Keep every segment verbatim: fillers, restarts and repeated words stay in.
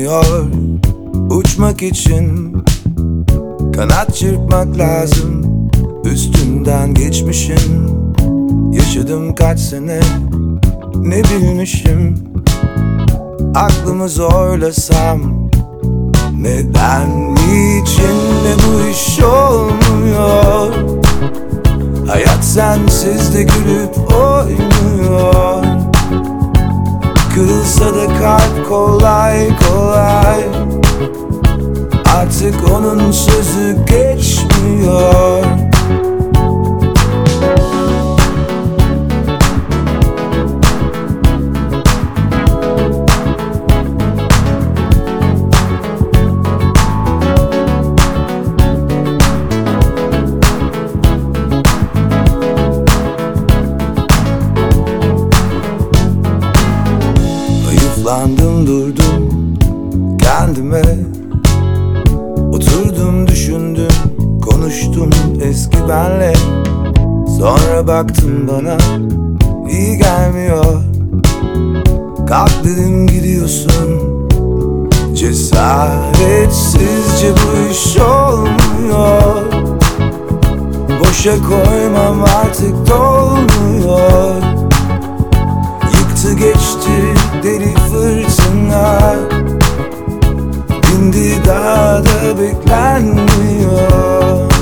gelmiyor. Uçmak için kanat çırpmak lazım. Üstünden geçmişim. Yaşadım kaç sene, ne bilmişim. Aklımı zorlasam, neden, niçin de bu iş olmuyor? Hayat sensiz de gülüp oynuyor. Kırılsa da kalp kolay kolay, artık onun sözü geçmiyor. Hayıflandım durdum kendime, oturdum düşündüm konuştum eski benle. Sonra baktım bana iyi gelmiyor. Kalk dedim gidiyorsun, cesaretsizce bu iş olmuyor. Boşa koymam artık dolmuyor. Yıktı geçti deli fırtına, dindi daha da beklenmiyor.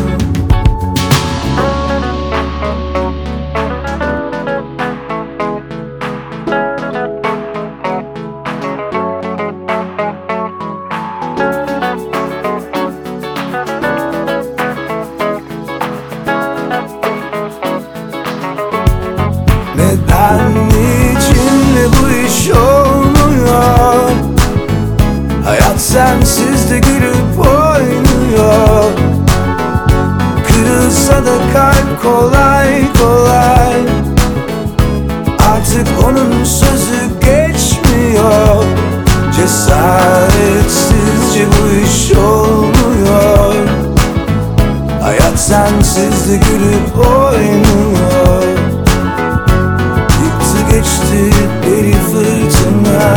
Neden, niçinle bu iş olmuyor? Hayat sensiz de gülüp oynuyor. Kırılsa da kalp kolay kolay, artık onun sözü geçmiyor. Cesaretsizce bu iş olmuyor. Hayat sensiz de gülüp oynuyor. Yıktı geçti deli fırtına,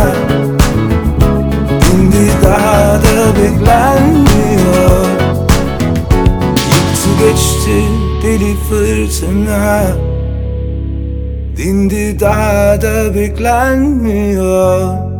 dindi daha da beklenmiyor. Yıktı geçti deli fırtına, dindi daha da beklenmiyor.